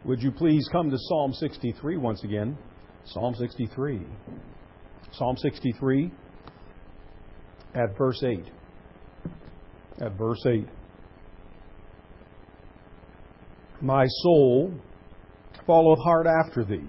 Would you please come to Psalm 63 once again? Psalm 63. Psalm 63 at verse 8. At verse 8. My soul followeth hard after thee.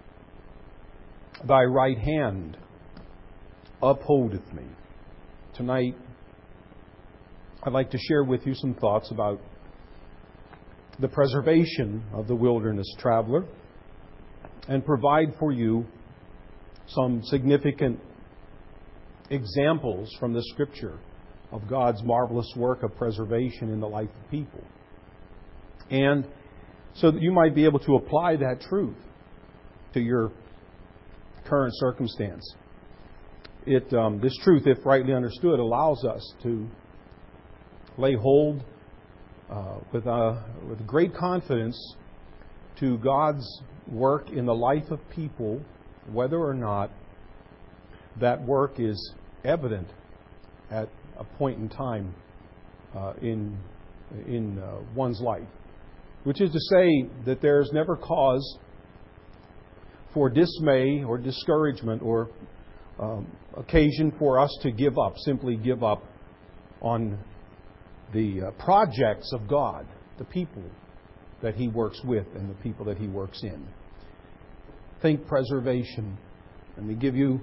Thy right hand upholdeth me. Tonight, I'd like to share with you some thoughts about the preservation of the wilderness traveler and provide for you some significant examples from the Scripture of God's marvelous work of preservation in the life of people. And so that you might be able to apply that truth to your current circumstance. This truth, if rightly understood, allows us to lay hold with great confidence to God's work in the life of people, whether or not that work is evident at a point in time in one's life. Which is to say that there's never cause for dismay or discouragement or occasion for us to give up, simply give up on the projects of God, the people that He works with and the people that He works in. Think preservation. Let me give you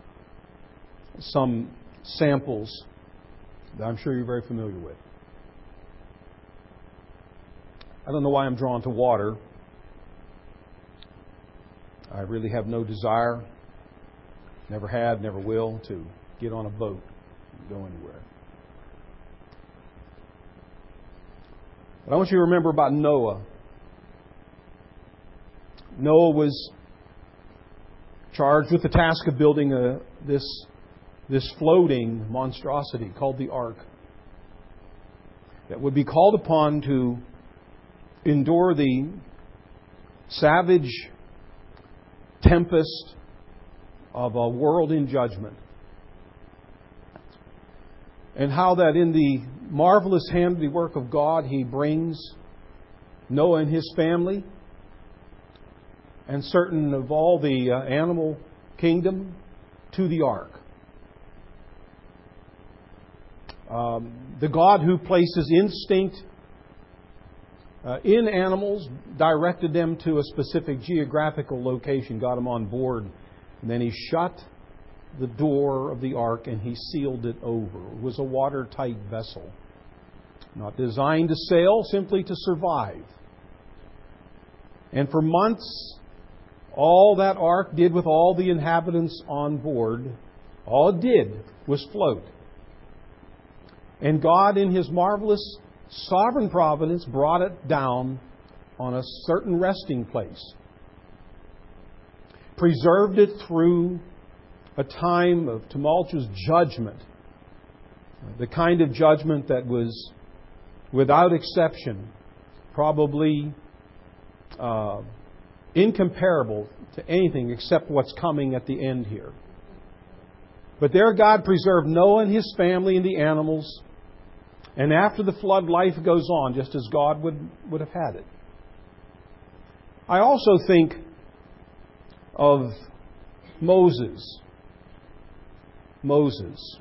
some samples that I'm sure you're very familiar with. I don't know why I'm drawn to water. I really have no desire, never had, never will, to get on a boat and go anywhere. But I want you to remember about Noah. Noah was charged with the task of building this floating monstrosity called the ark that would be called upon to endure the savage tempest of a world in judgment. And how that in the marvelous handiwork of God, He brings Noah and his family and certain of all the animal kingdom to the ark. The God who places instinct in animals, directed them to a specific geographical location, got them on board, and then He shut the door of the ark and He sealed it over. It was a watertight vessel, not designed to sail, simply to survive. And for months, all that ark did with all the inhabitants on board, all it did was float. And God, in His marvelous sovereign providence, brought it down on a certain resting place. Preserved it through a time of tumultuous judgment. The kind of judgment that was, without exception, probably incomparable to anything except what's coming at the end here. But there God preserved Noah and his family and the animals. And after the flood, life goes on just as God would have had it. I also think of Moses. Moses,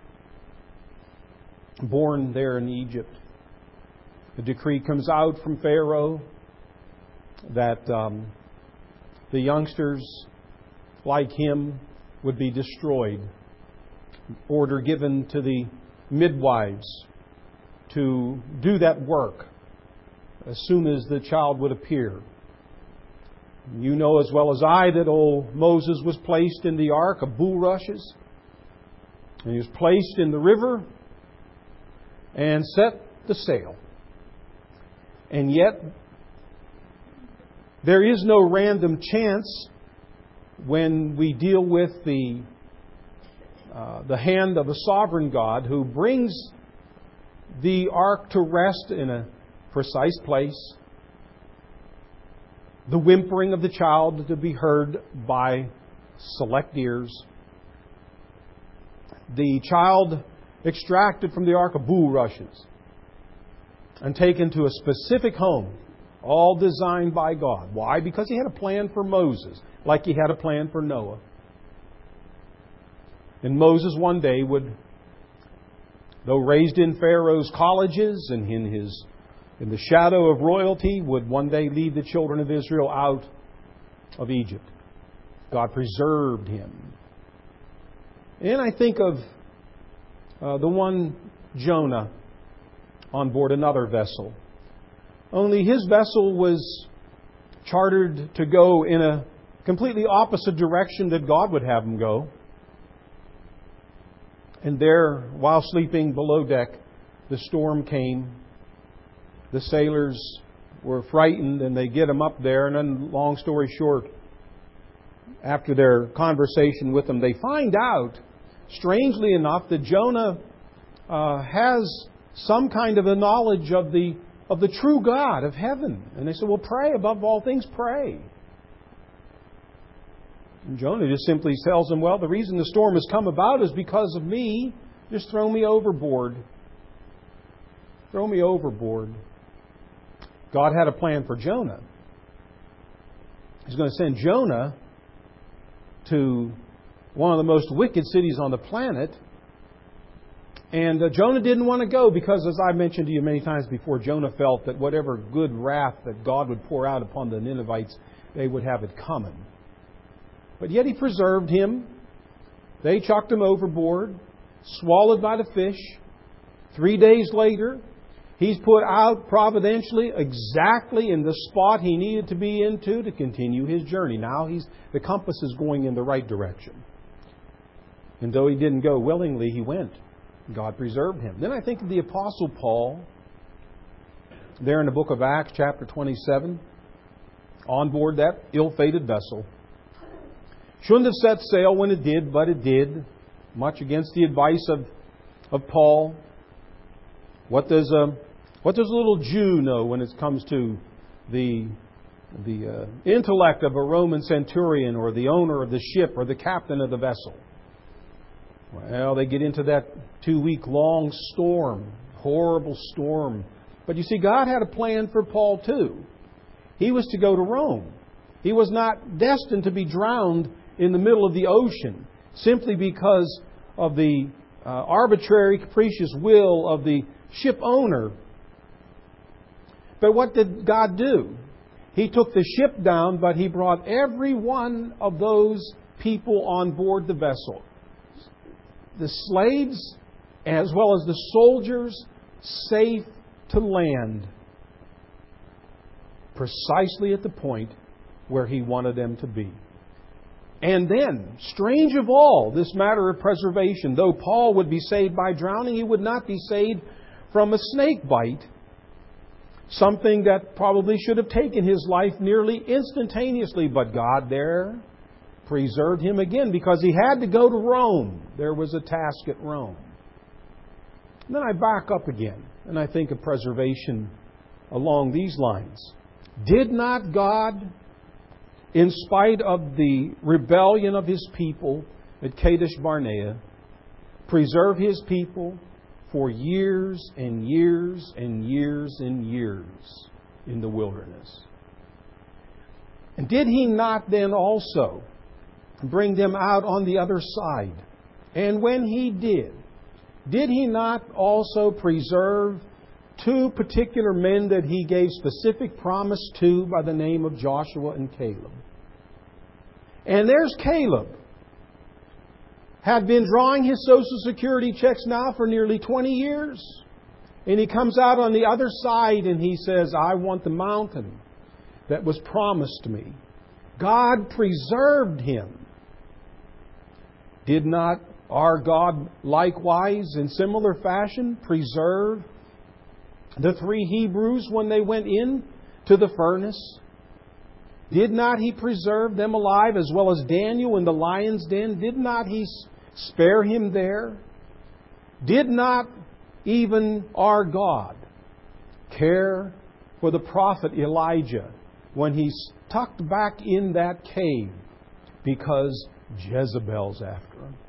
born there in Egypt. The decree comes out from Pharaoh that the youngsters like him would be destroyed. Order given to the midwives to do that work as soon as the child would appear. You know as well as I that old Moses was placed in the ark of bulrushes. And he was placed in the river and set the sail. And yet, there is no random chance when we deal with the hand of a sovereign God who brings the ark to rest in a precise place. The whimpering of the child to be heard by select ears. The child extracted from the ark of bulrushes and taken to a specific home All designed by God. Why? Because He had a plan for Moses, like He had a plan for Noah. And Moses one day would, though raised in Pharaoh's colleges and in the shadow of royalty, would one day lead the children of Israel out of Egypt. God preserved him. And I think of the one Jonah on board another vessel. Only his vessel was chartered to go in a completely opposite direction that God would have him go. And there, while sleeping below deck, the storm came. The sailors were frightened and they get him up there. And then, long story short, after their conversation with him, they find out, strangely enough, that Jonah has some kind of a knowledge of the true God of heaven. And they said, well, pray above all things, pray. And Jonah just simply tells them, well, the reason the storm has come about is because of me. Just throw me overboard. Throw me overboard. God had a plan for Jonah. He's going to send Jonah to one of the most wicked cities on the planet. And Jonah didn't want to go because, as I mentioned to you many times before, Jonah felt that whatever good wrath that God would pour out upon the Ninevites, they would have it coming. But yet He preserved him. They chucked him overboard, swallowed by the fish. 3 days later, he's put out providentially exactly in the spot he needed to be into to continue his journey. Now the compass is going in the right direction. And though he didn't go willingly, he went. God preserved him. Then I think of the Apostle Paul, there in the book of Acts, chapter 27, on board that ill-fated vessel. Shouldn't have set sail when it did, but it did, much against the advice of Paul. What does a little Jew know when it comes to the intellect of a Roman centurion or the owner of the ship or the captain of the vessel? Well, they get into that 2-week-long storm, horrible storm. But you see, God had a plan for Paul too. He was to go to Rome. He was not destined to be drowned in the middle of the ocean simply because of the arbitrary, capricious will of the ship owner. But what did God do? He took the ship down, but He brought every one of those people on board the vessel, the slaves as well as the soldiers, safe to land, precisely at the point where He wanted them to be. And then, strange of all, this matter of preservation, though Paul would be saved by drowning, he would not be saved from a snake bite, something that probably should have taken his life nearly instantaneously. But God there preserved him again because he had to go to Rome. There was a task at Rome. And then I back up again and I think of preservation along these lines. Did not God, in spite of the rebellion of His people at Kadesh Barnea, preserve His people for years and years and years and years in the wilderness? And did He not then also bring them out on the other side? And when He did He not also preserve 2 particular men that He gave specific promise to by the name of Joshua and Caleb? And there's Caleb. Had been drawing his Social Security checks now for nearly 20 years. And he comes out on the other side and he says, I want the mountain that was promised to me. God preserved him. Did not our God likewise, in similar fashion, preserve the 3 Hebrews when they went in to the furnace? Did not He preserve them alive, as well as Daniel in the lion's den? Did not He spare him there? Did not even our God care for the prophet Elijah when he's tucked back in that cave because Jezebel's after him?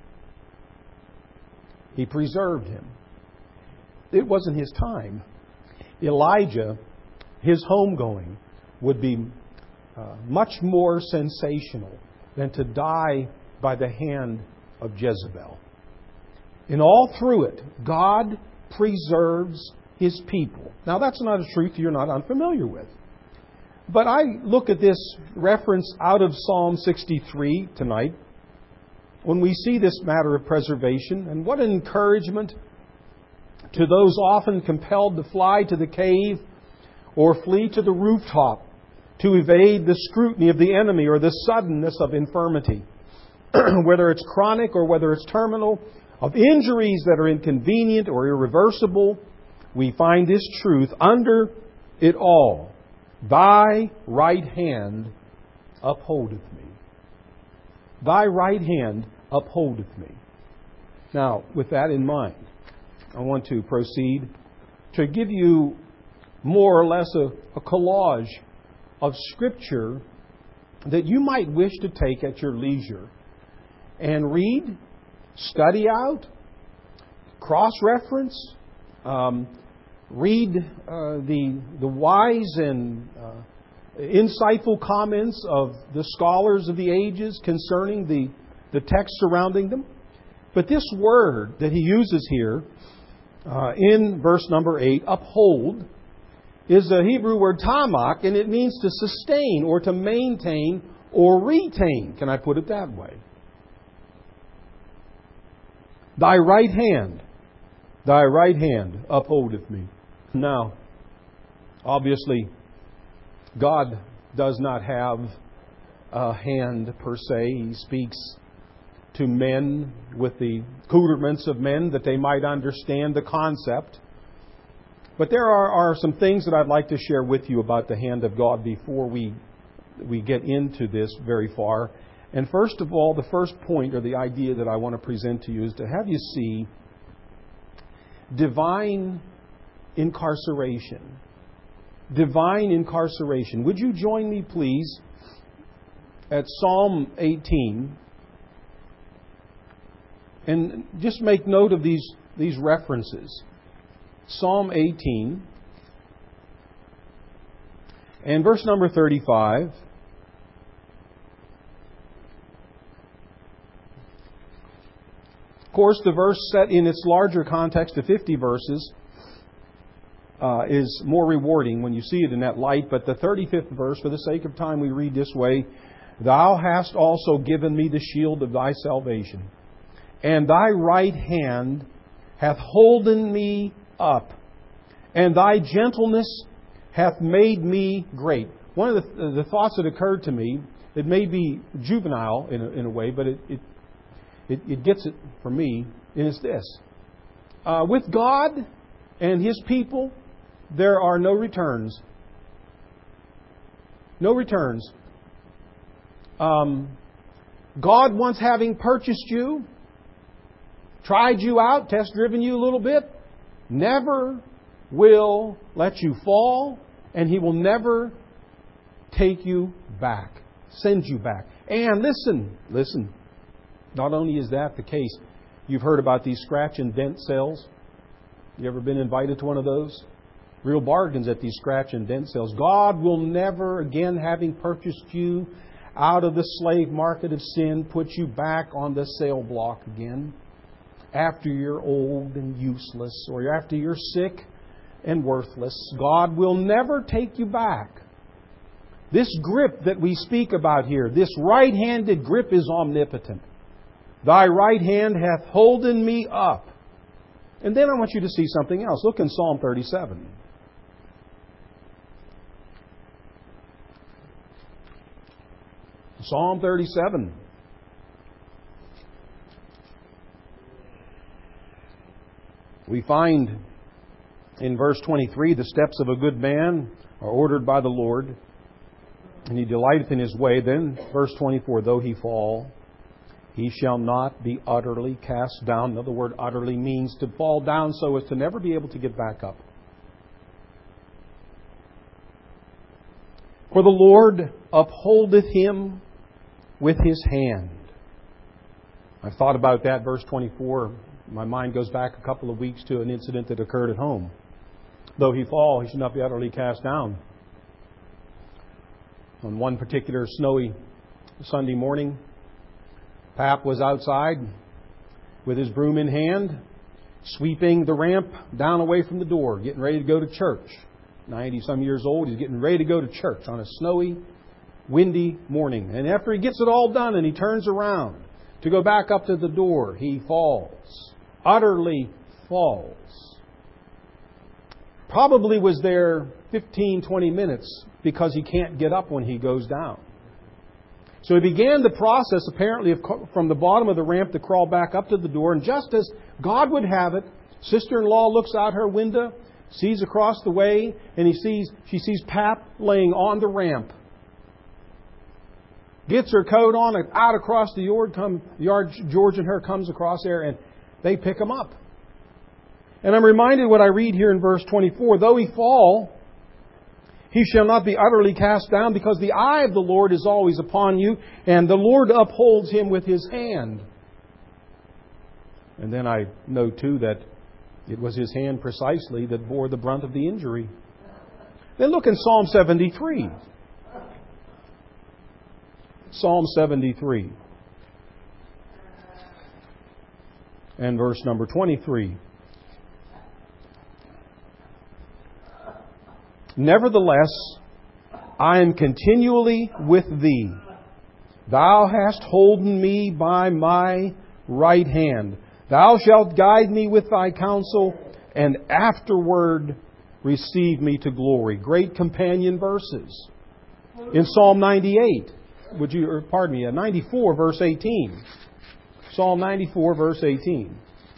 He preserved him. It wasn't his time. Elijah his homegoing would be much more sensational than to die by the hand of Jezebel. And all through it, God preserves His people. Now, that's not a truth you're not unfamiliar with. But I look at this reference out of Psalm 63 tonight when we see this matter of preservation, and what an encouragement to those often compelled to fly to the cave or flee to the rooftop to evade the scrutiny of the enemy or the suddenness of infirmity, whether it's chronic or whether it's terminal, of injuries that are inconvenient or irreversible. We find this truth under it all. Thy right hand upholdeth me. Thy right hand upholdeth me. Now, with that in mind, I want to proceed to give you more or less a collage of Scripture that you might wish to take at your leisure and read, study out, cross-reference, read the wise and insightful comments of the scholars of the ages concerning the text surrounding them. But this word that he uses here in verse number 8, uphold, is the Hebrew word tamak, and it means to sustain or to maintain or retain. Can I put it that way? Thy right hand upholdeth me. Now, obviously, God does not have a hand per se. He speaks to men with the accoutrements of men that they might understand the concept. But there are some things that I'd like to share with you about the hand of God before we get into this very far. And first of all, the first point or the idea that I want to present to you is to have you see divine incarceration. Divine incarceration. Would you join me, please, at Psalm 18? And just make note of these references. Psalm 18 and verse number 35. Of course, the verse set in its larger context of 50 verses is more rewarding when you see it in that light. But the 35th verse, for the sake of time, we read this way: Thou hast also given me the shield of thy salvation, and thy right hand hath holden me up, and thy gentleness hath made me great. One of the thoughts that occurred to me, it may be juvenile in a way, but it gets it for me, and it's this. With God and His people, there are no returns. No returns. God, once having purchased you, tried you out, test-driven you a little bit, never will let you fall, and He will never take you back, send you back. And listen, not only is that the case, you've heard about these scratch and dent sales. You ever been invited to one of those? Real bargains at these scratch and dent sales. God will never, again, having purchased you out of the slave market of sin, put you back on the sale block again after you're old and useless, or after you're sick and worthless. God will never take you back. This grip that we speak about here, this right-handed grip, is omnipotent. Thy right hand hath holden me up. And then I want you to see something else. Look in Psalm 37. Psalm 37. We find in verse 23, the steps of a good man are ordered by the Lord, and He delighteth in His way. Then, verse 24, though he fall, he shall not be utterly cast down. Now, the word utterly means to fall down so as to never be able to get back up. For the Lord upholdeth him with His hand. I've thought about that, verse 24. My mind goes back a couple of weeks to an incident that occurred at home. Though he fall, he should not be utterly cast down. On one particular snowy Sunday morning, Pap was outside with his broom in hand, sweeping the ramp down away from the door, getting ready to go to church. 90-some years old, he's getting ready to go to church on a snowy, windy morning. And after he gets it all done and he turns around to go back up to the door, he falls. Utterly falls. Probably was there 15, 20 minutes because he can't get up when he goes down. So he began the process, apparently, from the bottom of the ramp to crawl back up to the door. And just as God would have it, sister-in-law looks out her window, sees across the way, and she sees Pap laying on the ramp. Gets her coat on, and out across the yard, George and her comes across there, and they pick him up. And I'm reminded what I read here in verse 24. Though he fall, he shall not be utterly cast down, because the eye of the Lord is always upon you, and the Lord upholds him with His hand. And then I know, too, that it was His hand precisely that bore the brunt of the injury. Then look in Psalm 73. Psalm 73. And verse number 23. Nevertheless, I am continually with thee. Thou hast holden me by my right hand. Thou shalt guide me with thy counsel, and afterward receive me to glory. Great companion verses. In Psalm 98, 94, verse 18. Psalm 94, verse 18.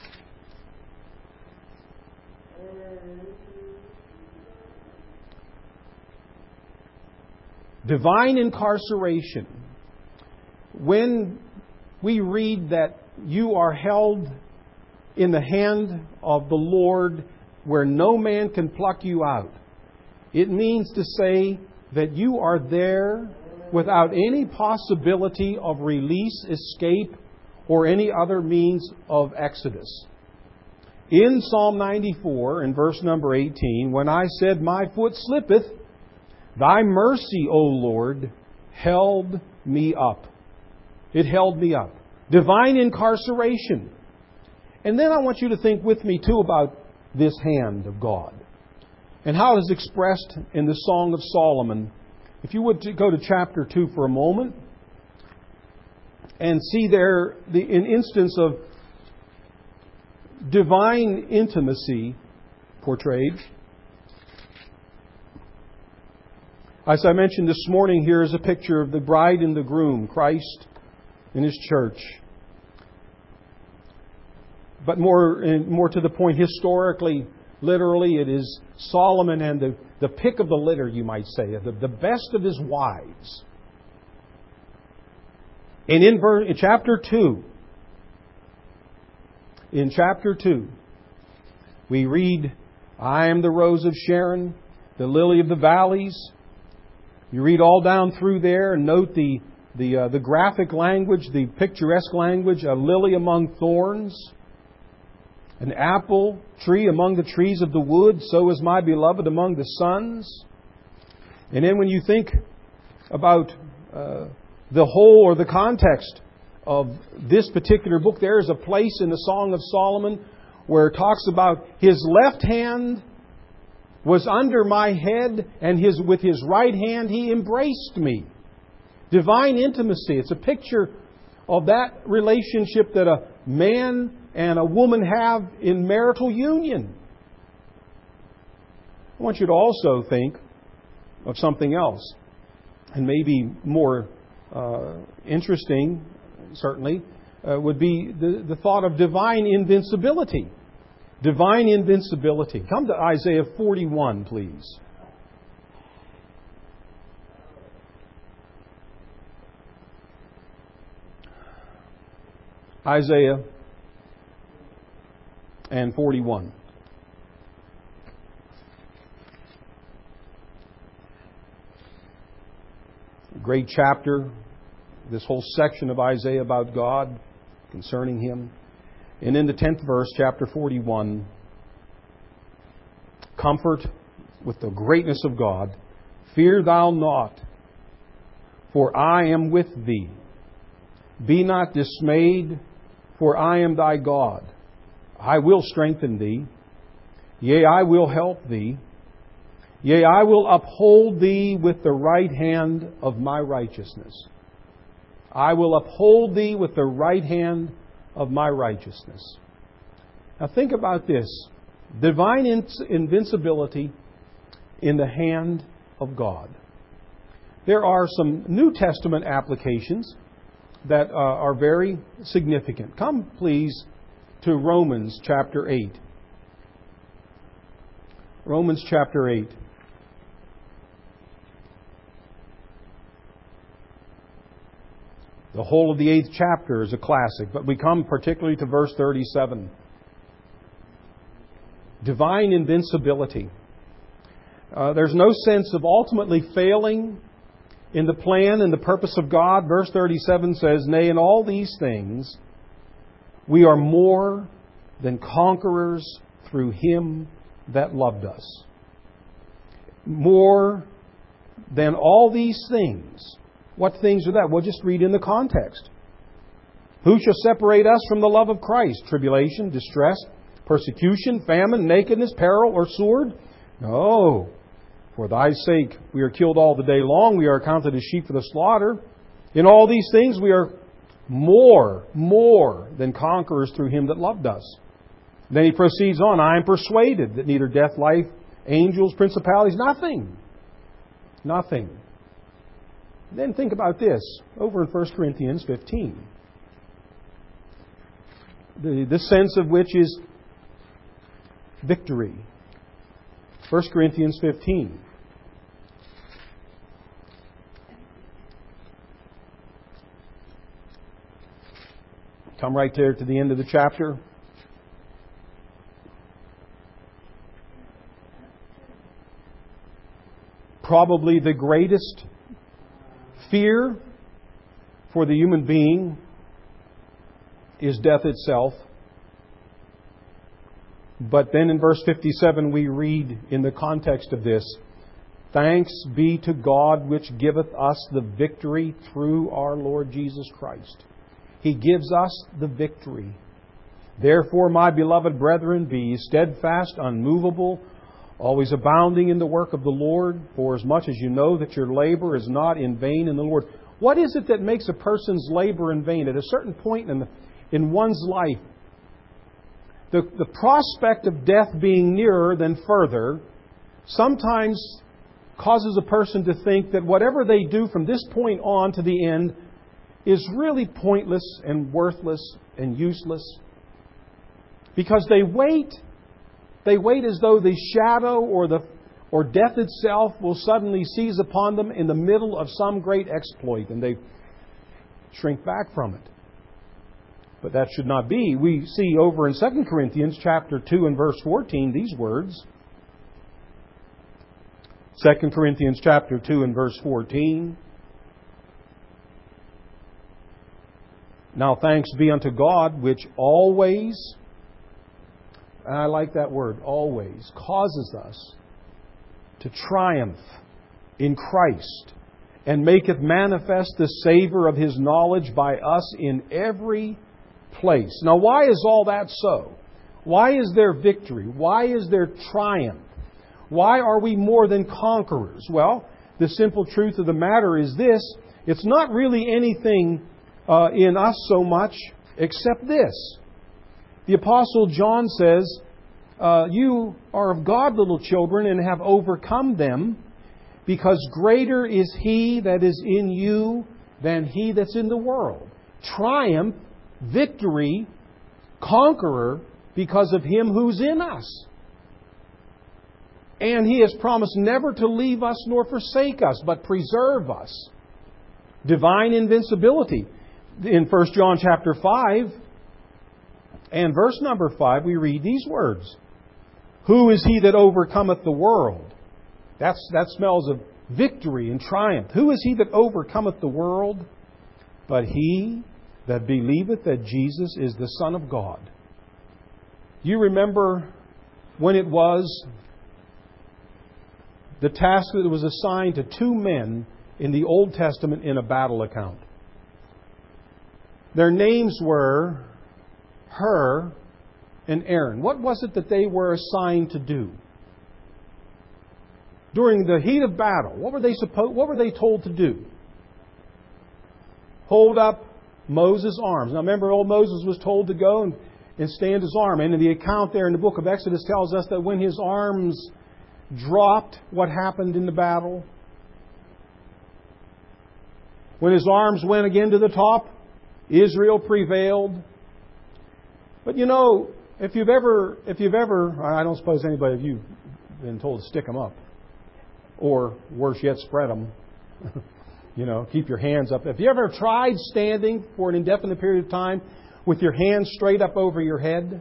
Divine incarceration. When we read that you are held in the hand of the Lord where no man can pluck you out, it means to say that you are there without any possibility of release, escape, or any other means of exodus. In Psalm 94, in verse number 18, when I said, my foot slippeth, thy mercy, O Lord, held me up. It held me up. Divine incarceration. And then I want you to think with me, too, about this hand of God and how it is expressed in the Song of Solomon. If you would go to chapter 2 for a moment and see there an instance of divine intimacy portrayed. As I mentioned this morning, here is a picture of the bride and the groom, Christ and His church. But more to the point, historically, literally, it is Solomon and the pick of the litter, you might say, the best of his wives. And in chapter 2, we read, I am the rose of Sharon, the lily of the valleys. You read all down through there and note the graphic language, the picturesque language, a lily among thorns, an apple tree among the trees of the wood, so is my beloved among the sons. And then when you think about the whole or the context of this particular book, there is a place in the Song of Solomon where it talks about his left hand was under my head, and with his right hand he embraced me. Divine intimacy. It's a picture of that relationship that a man and a woman have in marital union. I want you to also think of something else, and maybe more interesting, certainly, would be the thought of divine invincibility. Divine invincibility. Come to Isaiah 41, please. Isaiah and 41. Great chapter, this whole section of Isaiah about God, concerning Him. And in the 10th verse, chapter 41, comfort with the greatness of God. Fear thou not, for I am with thee. Be not dismayed, for I am thy God. I will strengthen thee. Yea, I will help thee. Yea, I will uphold thee with the right hand of my righteousness. I will uphold thee with the right hand of my righteousness. Now think about this. Divine invincibility in the hand of God. There are some New Testament applications that are very significant. Come, please, to Romans chapter 8. Romans chapter 8. The whole of the 8th chapter is a classic, but we come particularly to verse 37. Divine invincibility. There's no sense of ultimately failing in the plan and the purpose of God. Verse 37 says, Nay, in all these things we are more than conquerors through Him that loved us. More than all these things. What things are that? Well, just read in the context. Who shall separate us from the love of Christ? Tribulation, distress, persecution, famine, nakedness, peril, or sword? No. For thy sake we are killed all the day long. We are accounted as sheep for the slaughter. In all these things we are more than conquerors through Him that loved us. Then he proceeds on, I am persuaded that neither death, life, angels, principalities, nothing. Then think about this, over in 1 Corinthians 15. The sense of which is victory. 1 Corinthians 15. Come right there to the end of the chapter. Probably the greatest fear for the human being is death itself. But then in verse 57 we read in the context of this, Thanks be to God which giveth us the victory through our Lord Jesus Christ. He gives us the victory. Therefore, my beloved brethren, be ye steadfast, unmovable, always abounding in the work of the Lord, for as much as you know that your labor is not in vain in the Lord. What is it that makes a person's labor in vain? At a certain point in one's life, the prospect of death being nearer than further sometimes causes a person to think that whatever they do from this point on to the end is really pointless and worthless and useless. Because they wait as though the shadow or death itself will suddenly seize upon them in the middle of some great exploit, and they shrink back from it. But that should not be. We see over in 2 Corinthians chapter 2 and verse 14 these words. 2 Corinthians chapter 2 and verse 14. Now thanks be unto God, which always, and I like that word, always, causes us to triumph in Christ, and maketh manifest the savour of His knowledge by us in every place. Now why is all that so? Why is there victory? Why is there triumph? Why are we more than conquerors? Well, the simple truth of the matter is this. It's not really anything in us so much except this. The Apostle John says, You are of God, little children, and have overcome them, because greater is He that is in you than he that's in the world. Triumph, victory, conqueror, because of Him who's in us. And He has promised never to leave us nor forsake us, but preserve us. Divine invincibility. In 1 John chapter 5 and verse number 5, we read these words. Who is he that overcometh the world? That smells of victory and triumph. Who is he that overcometh the world? But he that believeth that Jesus is the Son of God. You remember when it was the task that was assigned to two men in the Old Testament in a battle account. Their names were Hur and Aaron. What was it that they were assigned to do? During the heat of battle, what were they told to do? Hold up Moses' arms. Now remember, old Moses was told to go and stand his arm. And in the account there in the book of Exodus tells us that when his arms dropped, what happened in the battle? When his arms went again to the top, Israel prevailed. But you know, if you've ever, I don't suppose anybody of you have been told to stick them up. Or worse yet, spread them. Keep your hands up. Have you ever tried standing for an indefinite period of time with your hands straight up over your head?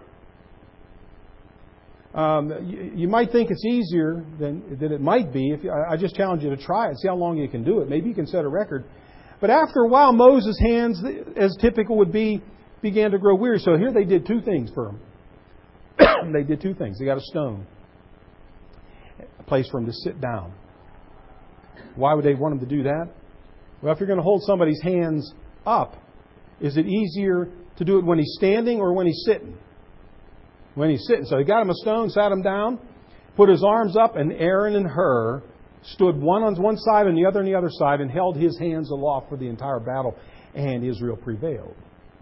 You might think it's easier than it might be. I just challenge you to try it. See how long you can do it. Maybe you can set a record. But after a while, Moses' hands, as typical would be, began to grow weary. So here they did two things for him. They did two things. They got a stone, a place for him to sit down. Why would they want him to do that? Well, if you're going to hold somebody's hands up, is it easier to do it when he's standing or when he's sitting? When he's sitting. So he got him a stone, sat him down, put his arms up, and Aaron and Hur stood one on one side and the other on the other side and held his hands aloft for the entire battle, and Israel prevailed.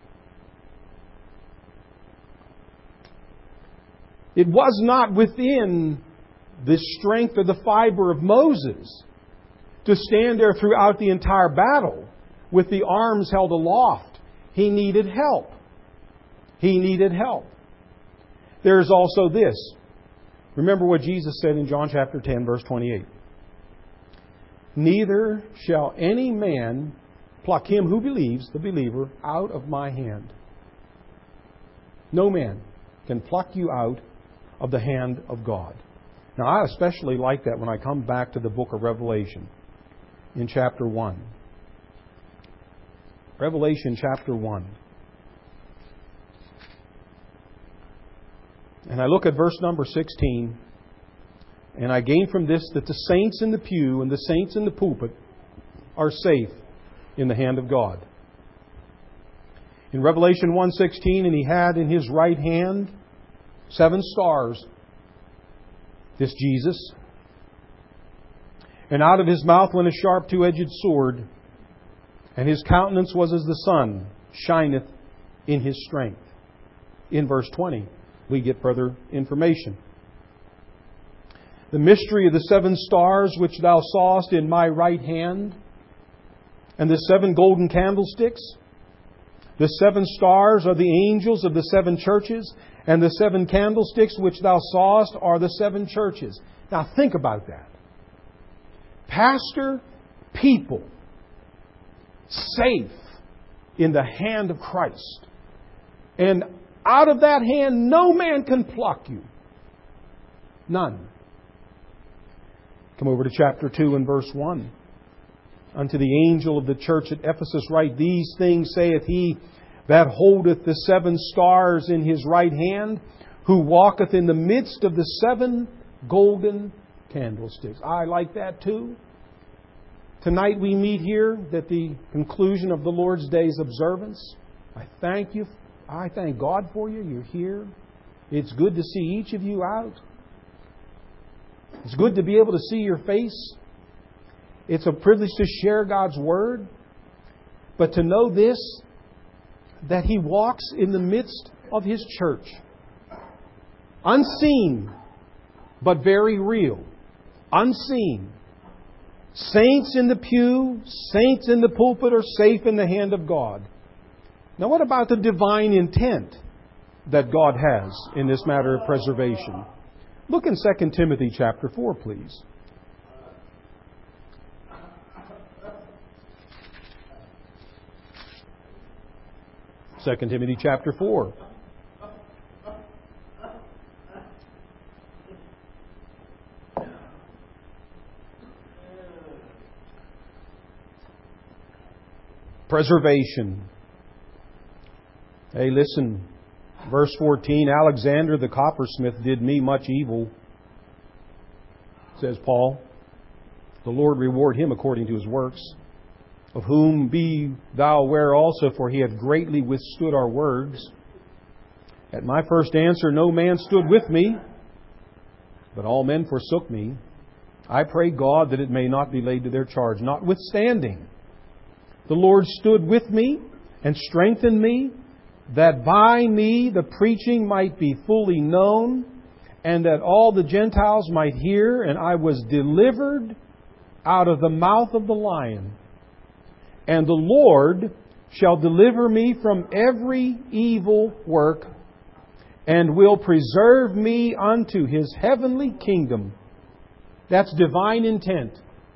It was not within the strength or the fiber of Moses to stand there throughout the entire battle with the arms held aloft. He needed help. He needed help. There's also this. Remember what Jesus said in John chapter 10, verse 28. Neither shall any man pluck him who believes, the believer, out of my hand. No man can pluck you out of the hand of God. Now, I especially like that when I come back to the book of Revelation in chapter 1. Revelation chapter 1. And I look at verse number 16, and I gain from this that the saints in the pew and the saints in the pulpit are safe in the hand of God. In Revelation 1:16, and he had in his right hand 7 stars, this Jesus. And out of his mouth went a sharp two-edged sword, and his countenance was as the sun shineth in his strength. In verse 20, we get further information. The mystery of the 7 stars which thou sawest in my right hand, and the 7 golden candlesticks. The 7 stars are the angels of the 7 churches, and the 7 candlesticks which thou sawest are the 7 churches. Now think about that. Pastor, people, safe in the hand of Christ. And out of that hand no man can pluck you. None. Come over to chapter 2 and verse 1. Unto the angel of the church at Ephesus write, these things saith he that holdeth the 7 stars in his right hand, who walketh in the midst of the 7 golden candlesticks. I like that too. Tonight we meet here at the conclusion of the Lord's Day's observance. I thank you. I thank God for you. You're here. It's good to see each of you out. It's good to be able to see your face. It's a privilege to share God's Word. But to know this, that He walks in the midst of His church. Unseen, but very real. Unseen. Saints in the pew, saints in the pulpit are safe in the hand of God. Now what about the divine intent that God has in this matter of preservation? Look in 2 Timothy chapter 4, please. 2 Timothy chapter 4. Preservation. Hey, listen. Verse 14, Alexander the coppersmith did me much evil, says Paul. the Lord reward him according to his works. Of whom be thou aware also, for he hath greatly withstood our words. At my first answer no man stood with me, but all men forsook me. I pray God that it may not be laid to their charge. Notwithstanding, the Lord stood with me and strengthened me, that by me the preaching might be fully known, and that all the Gentiles might hear, and I was delivered out of the mouth of the lion. And the Lord shall deliver me from every evil work, and will preserve me unto His heavenly kingdom. That's divine intent.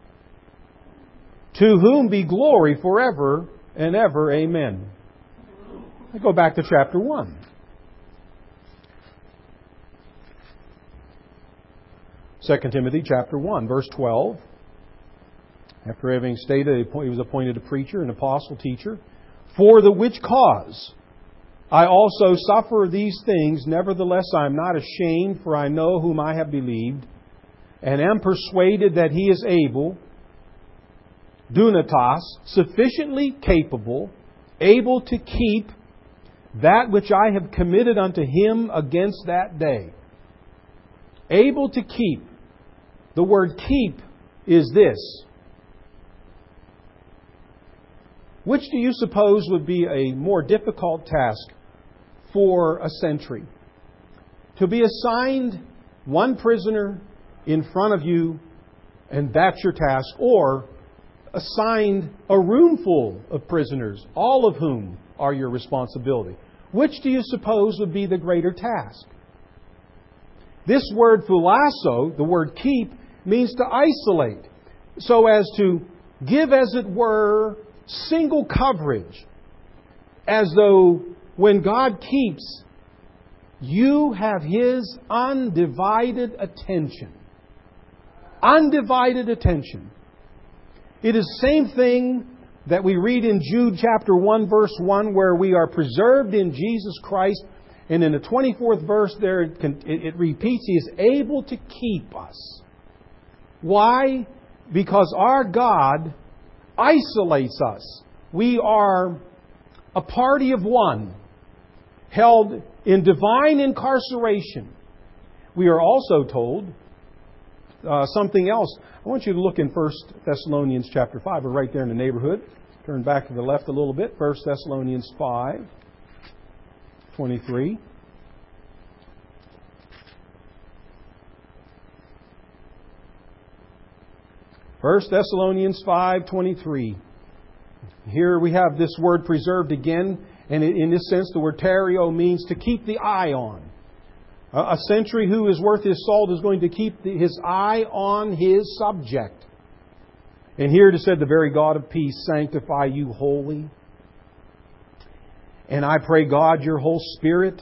To whom be glory forever and ever. Amen. I go back to chapter 1. Second Timothy chapter 1, verse 12. After having stated he was appointed a preacher, an apostle, teacher, for the which cause I also suffer these things, nevertheless I am not ashamed, for I know whom I have believed, and am persuaded that He is able, dunatos, sufficiently capable, able to keep that which I have committed unto Him against that day. Able to keep. The word keep is this. Which do you suppose would be a more difficult task for a sentry? To be assigned one prisoner in front of you, and that's your task, or assigned a room full of prisoners, all of whom are your responsibility. Which do you suppose would be the greater task? This word phulasso, the word keep, means to isolate, so as to give, as it were, single coverage, as though when God keeps, you have His undivided attention. Undivided attention. It is the same thing that we read in Jude chapter 1 verse 1, where we are preserved in Jesus Christ. And in the 24th verse there it repeats, He is able to keep us. Why? Because our God isolates us. We are a party of one, held in divine incarceration. We are also told something else. I want you to look in 1 Thessalonians chapter 5. We're right there in the neighborhood. Turn back to the left a little bit. 1 Thessalonians 5, 23. First Thessalonians 5:23. Here we have this word preserved again, and in this sense the word terio means to keep the eye on. A sentry who is worth his salt is going to keep his eye on his subject. And here it is said, the very God of peace sanctify you wholly. And I pray God your whole spirit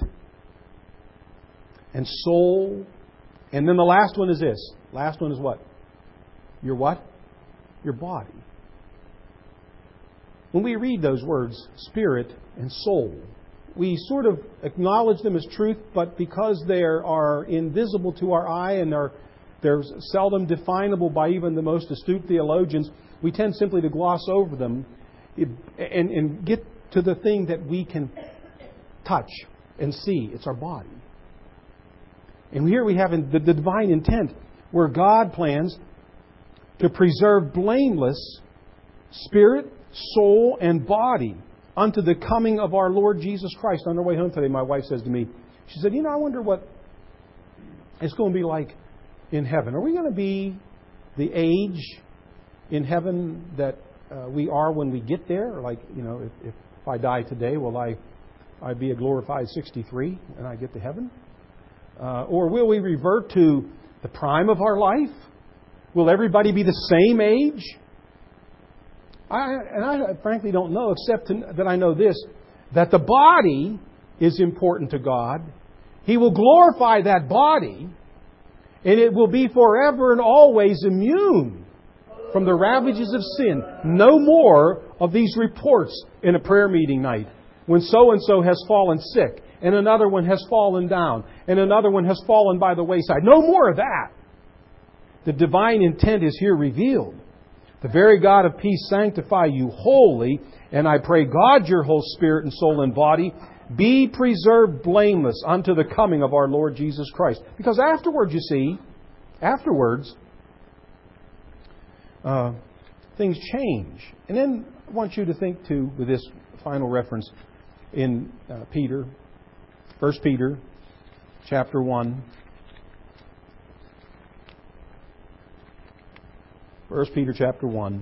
and soul. And then the last one is this. Last one is what? Your what? Your body. When we read those words, spirit and soul, we sort of acknowledge them as truth, but because they are invisible to our eye and they're seldom definable by even the most astute theologians, we tend simply to gloss over them and get to the thing that we can touch and see. It's our body. And here we have the divine intent, where God plans to preserve blameless spirit, soul, and body unto the coming of our Lord Jesus Christ. On our way home today, my wife says to me, she said, I wonder what it's going to be like in heaven. Are we going to be the age in heaven that we are when we get there? Like, if I die today, will I be a glorified 63 and I get to heaven? Or will we revert to the prime of our life? Will everybody be the same age? I frankly don't know, except that I know this, that the body is important to God. He will glorify that body, and it will be forever and always immune from the ravages of sin. No more of these reports in a prayer meeting night, when so-and-so has fallen sick, and another one has fallen down, and another one has fallen by the wayside. No more of that. The divine intent is here revealed. The very God of peace sanctify you wholly, and I pray God your whole spirit and soul and body be preserved blameless unto the coming of our Lord Jesus Christ. Because afterwards, you see, things change. And then I want you to think too, with this final reference in Peter, 1 Peter chapter 1. 1 Peter chapter 1.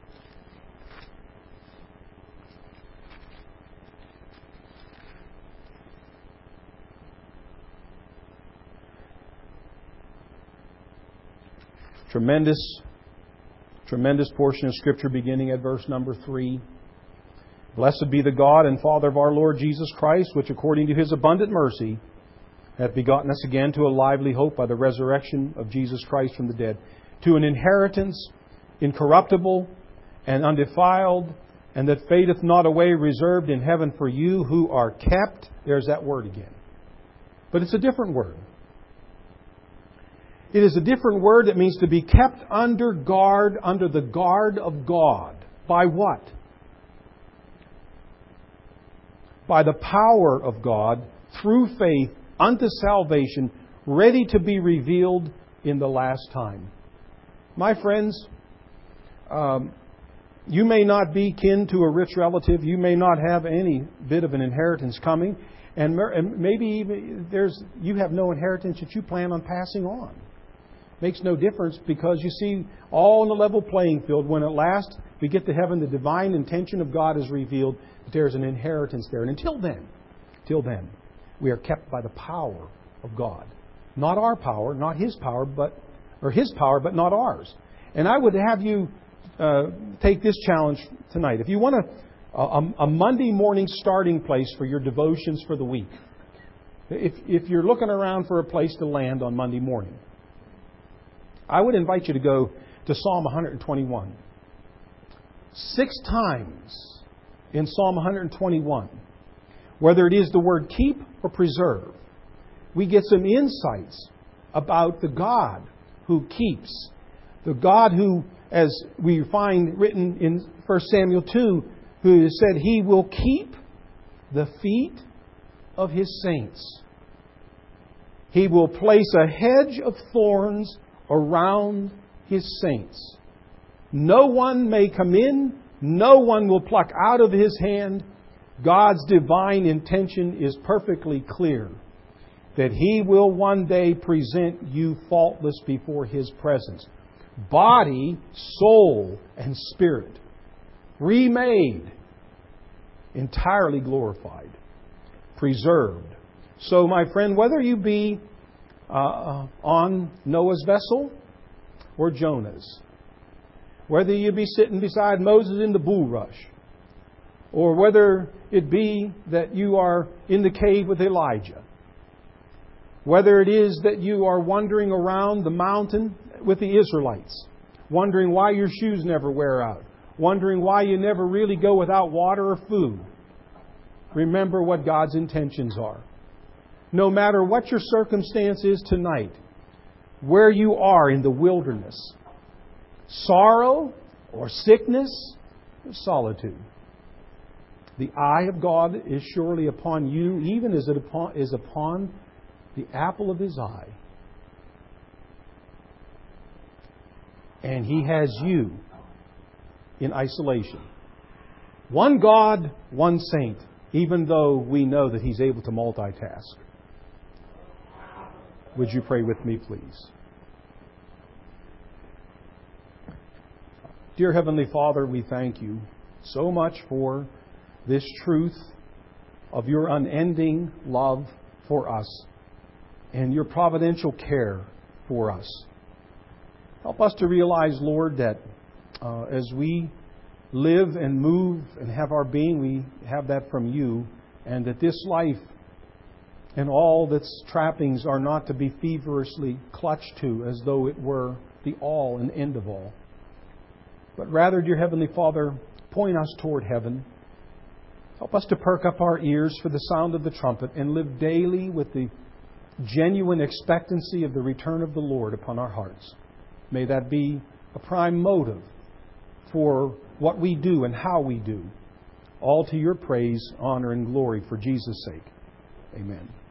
Tremendous portion of Scripture beginning at verse number 3. Blessed be the God and Father of our Lord Jesus Christ, which according to His abundant mercy hath begotten us again to a lively hope by the resurrection of Jesus Christ from the dead, to an inheritance incorruptible and undefiled, and that fadeth not away, reserved in heaven for you who are kept. There's that word again. But it's a different word. It is a different word that means to be kept under guard, under the guard of God. By what? By the power of God, through faith, unto salvation, ready to be revealed in the last time. My friends, you may not be kin to a rich relative. You may not have any bit of an inheritance coming. And maybe even you have no inheritance that you plan on passing on. Makes no difference, because you see, all in a level playing field. When at last we get to heaven, the divine intention of God is revealed. There's an inheritance there. And until then, we are kept by the power of God. Not our power, not His power, but not ours. And I would have you take this challenge tonight. If you want a Monday morning starting place for your devotions for the week, if you're looking around for a place to land on Monday morning, I would invite you to go to Psalm 121. 6 times in Psalm 121, whether it is the word keep or preserve, we get some insights about the God who keeps. The God who, as we find written in 1 Samuel 2, who said He will keep the feet of His saints. He will place a hedge of thorns around His saints. No one may come in, no one will pluck out of His hand. God's divine intention is perfectly clear, that He will one day present you faultless before His presence. Body, soul, and spirit remade, entirely glorified, preserved. So, my friend, whether you be on Noah's vessel or Jonah's, whether you be sitting beside Moses in the bulrush, or whether it be that you are in the cave with Elijah, whether it is that you are wandering around the mountain with the Israelites, wondering why your shoes never wear out, wondering why you never really go without water or food, remember what God's intentions are. No matter what your circumstance is tonight, where you are in the wilderness, sorrow or sickness or solitude, the eye of God is surely upon you, even as it is upon the apple of His eye. And He has you in isolation. One God, one saint, even though we know that He's able to multitask. Would you pray with me, please? Dear Heavenly Father, we thank You so much for this truth of Your unending love for us and Your providential care for us. Help us to realize, Lord, that as we live and move and have our being, we have that from You, and that this life and all its trappings are not to be feverishly clutched to as though it were the all and end of all. But rather, dear Heavenly Father, point us toward heaven. Help us to perk up our ears for the sound of the trumpet and live daily with the genuine expectancy of the return of the Lord upon our hearts. May that be a prime motive for what we do and how we do. All to your praise, honor, and glory for Jesus' sake. Amen.